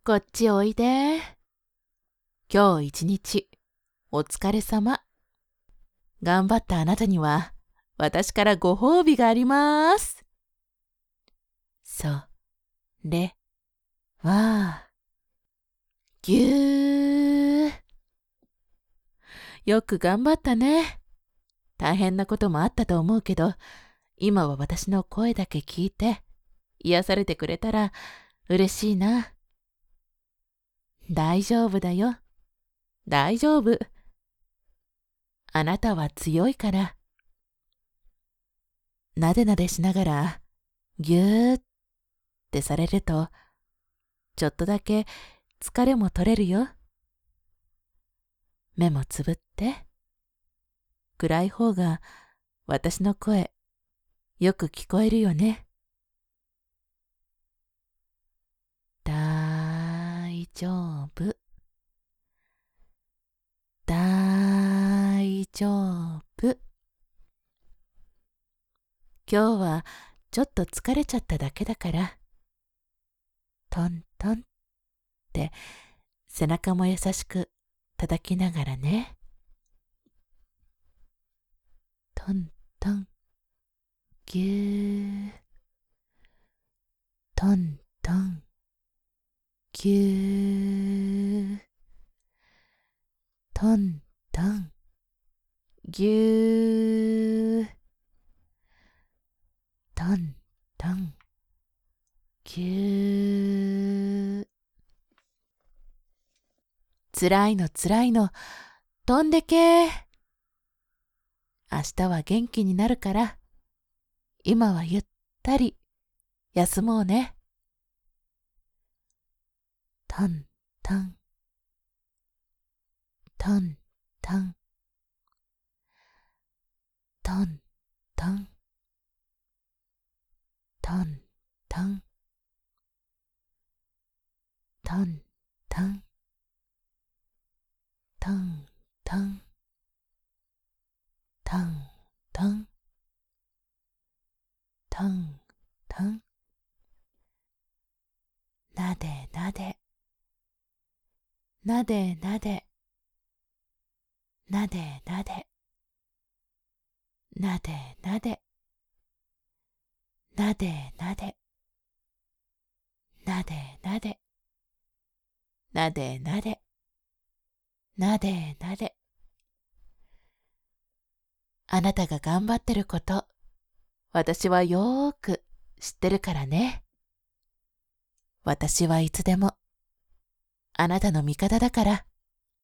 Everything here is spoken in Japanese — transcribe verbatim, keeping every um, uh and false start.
こっちおいで。今日一日、お疲れ様。頑張ったあなたには、私からご褒美があります。それは、ぎゅー。よく頑張ったね。大変なこともあったと思うけど、今は私の声だけ聞いて、癒されてくれたら嬉しいな。大丈夫だよ。大丈夫。あなたは強いから。なでなでしながら、ぎゅーってされると、ちょっとだけ疲れも取れるよ。目もつぶって。暗い方が私の声、よく聞こえるよね。大丈夫。大丈夫。今日はちょっと疲れちゃっただけだから、トントンって背中も優しく叩きながらね。トントン、ぎゅー。トントン、ぎゅー。トントン、ぎゅー。トントン、ぎゅー。つらいのつらいの、飛んでけー。明日は元気になるから、今はゆったり休もうね。トントン、トントン、トントン、トントン、トントン、トントン、トントン、トントン、なでなで、なでなで、なでなで、なでなで、なでなで、なでなで、なでなで、なでなで。あなたが頑張ってること、私はよーく知ってるからね。私はいつでもあなたの味方だから。